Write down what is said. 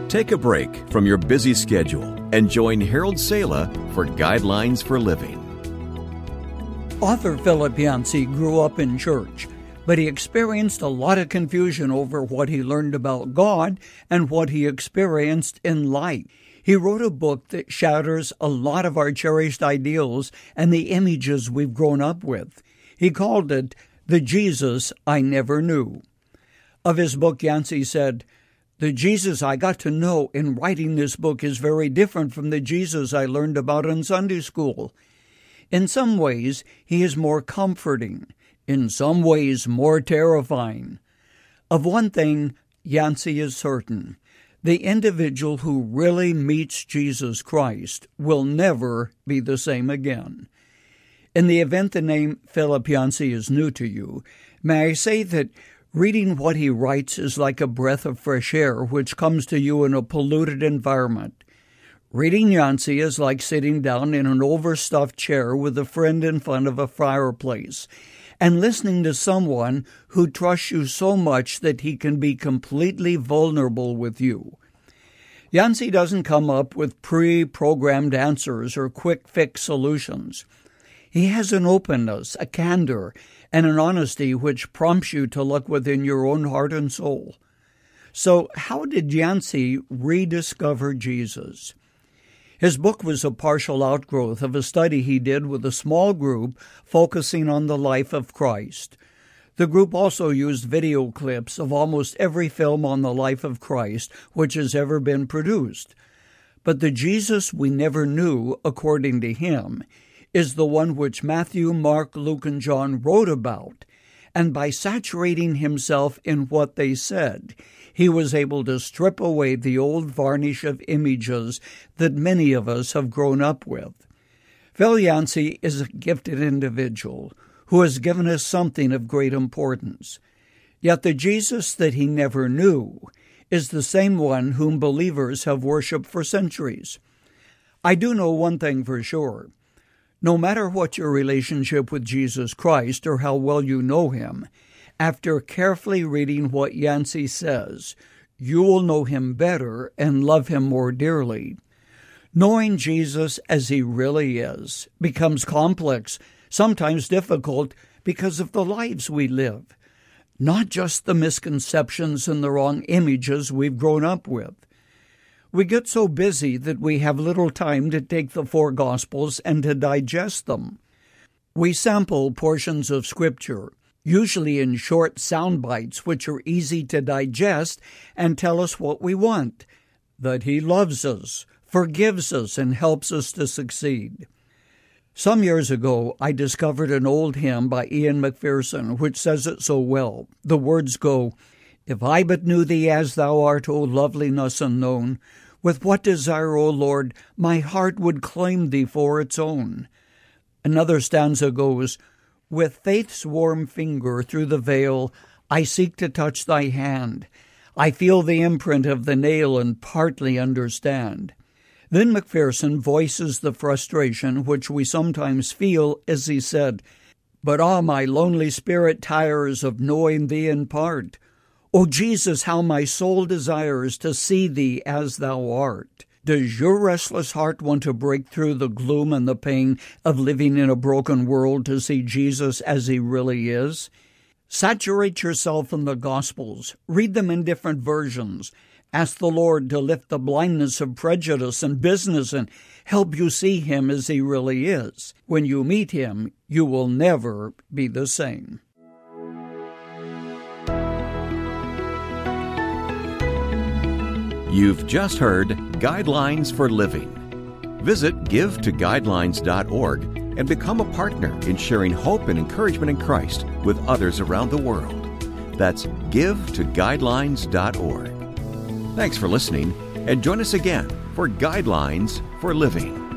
Take a break from your busy schedule and join Harold Sala for Guidelines for Living. Author Philip Yancey grew up in church, but he experienced a lot of confusion over what he learned about God and what he experienced in life. He wrote a book that shatters a lot of our cherished ideals and the images we've grown up with. He called it The Jesus I Never Knew. Of his book, Yancey said, "The Jesus I got to know in writing this book is very different from the Jesus I learned about in Sunday school. In some ways, he is more comforting. In some ways, more terrifying. Of one thing, Yancey is certain. The individual who really meets Jesus Christ will never be the same again." In the event the name Philip Yancey is new to you, may I say that reading what he writes is like a breath of fresh air which comes to you in a polluted environment. Reading Yancey is like sitting down in an overstuffed chair with a friend in front of a fireplace and listening to someone who trusts you so much that he can be completely vulnerable with you. Yancey doesn't come up with pre-programmed answers or quick-fix solutions. He has an openness, a candor, and an honesty which prompts you to look within your own heart and soul. So how did Yancey rediscover Jesus? His book was a partial outgrowth of a study he did with a small group focusing on the life of Christ. The group also used video clips of almost every film on the life of Christ which has ever been produced. But the Jesus we never knew, according to him, is the one which Matthew, Mark, Luke, and John wrote about, and by saturating himself in what they said, he was able to strip away the old varnish of images that many of us have grown up with. Phil Yancey is a gifted individual who has given us something of great importance. Yet the Jesus that he never knew is the same one whom believers have worshipped for centuries. I do know one thing for sure. No matter what your relationship with Jesus Christ or how well you know him, after carefully reading what Yancey says, you will know him better and love him more dearly. Knowing Jesus as he really is becomes complex, sometimes difficult, because of the lives we live, not just the misconceptions and the wrong images we've grown up with. We get so busy that we have little time to take the four Gospels and to digest them. We sample portions of Scripture, usually in short sound bites which are easy to digest and tell us what we want, that he loves us, forgives us, and helps us to succeed. Some years ago, I discovered an old hymn by Ian McPherson which says it so well. The words go, "If I but knew thee as thou art, O loveliness unknown, with what desire, O Lord, my heart would claim thee for its own." Another stanza goes, "With faith's warm finger through the veil, I seek to touch thy hand. I feel the imprint of the nail and partly understand." Then McPherson voices the frustration which we sometimes feel as he said, "But my lonely spirit tires of knowing thee in part. O Jesus, how my soul desires to see thee as thou art." Does your restless heart want to break through the gloom and the pain of living in a broken world to see Jesus as he really is? Saturate yourself in the Gospels. Read them in different versions. Ask the Lord to lift the blindness of prejudice and business and help you see him as he really is. When you meet him, you will never be the same. You've just heard Guidelines for Living. Visit givetoguidelines.org and become a partner in sharing hope and encouragement in Christ with others around the world. That's givetoguidelines.org. Thanks for listening, and join us again for Guidelines for Living.